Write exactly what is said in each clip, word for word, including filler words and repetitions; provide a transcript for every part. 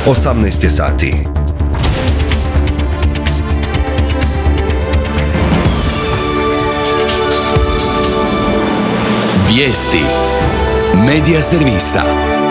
osamnaest je sati. Vijesti Medija servisa.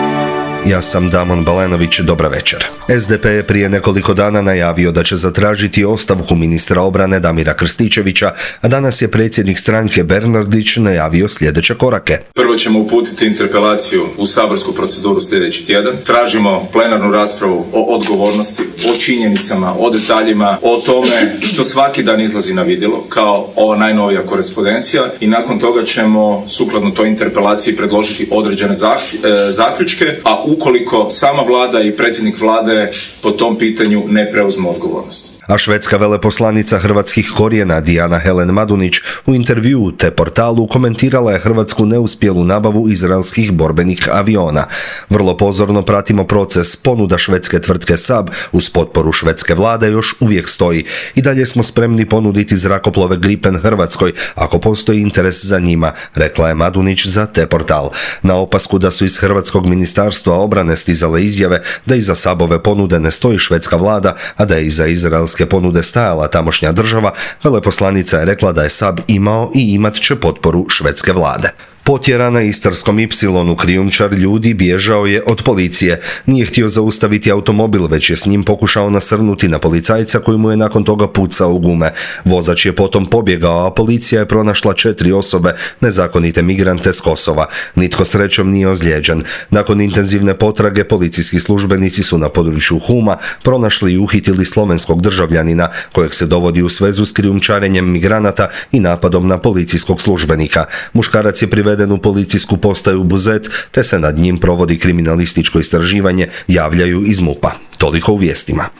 Ja sam Damon Balenović, dobra večer. es de pe je prije nekoliko dana najavio da će zatražiti ostavku ministra obrane Damira Krstičevića, a danas je predsjednik stranke Bernardić najavio sljedeće korake. Prvo ćemo uputiti interpelaciju u saborsku proceduru sljedeći tjedan. Tražimo plenarnu raspravu o odgovornosti, o činjenicama, o detaljima, o tome što svaki dan izlazi na vidjelo, kao ova najnovija korespondencija, i nakon toga ćemo sukladno toj interpelaciji predložiti određene zaključke, a ukoliko sama vlada i predsjednik vlade po tom pitanju ne preuzmu odgovornost. A švedska veleposlanica hrvatskih korijena Dijana Helen Madunić u intervjuu te portalu komentirala je hrvatsku neuspjelu nabavu izraelskih borbenih aviona. Vrlo pozorno pratimo proces. Ponuda švedske tvrtke Saab uz potporu švedske vlade još uvijek stoji. I dalje smo spremni ponuditi zrakoplove Gripen Hrvatskoj ako postoji interes za njima, rekla je Madunić za te portal. Na opasku da su iz hrvatskog ministarstva obrane stizale izjave da iza Saabove ponude ne stoji švedska vlada, a da je iza izraelske ponude stajala tamošnja država, veleposlanica je rekla da je Saab imao i imat će potporu švedske vlade. Potjera na Istarskom Ipsilonu krijumčar ljudi bježao je od policije. Nije htio zaustaviti automobil, već je s njim pokušao nasrnuti na policajca koji mu je nakon toga pucao u gume. Vozač je potom pobjegao, a policija je pronašla četiri osobe, nezakonite migrante s Kosova. Nitko srećom nije ozlijeđen. Nakon intenzivne potrage, policijski službenici su na području Huma pronašli i uhitili slovenskog državljanina kojeg se dovodi u svezu s krijumčarenjem migranata i napadom na policijskog službenika. Muškarac je priveden u policijsku postaju Buzet, te se nad njim provodi kriminalističko istraživanje, javljaju iz MUP-a. Toliko u vijestima.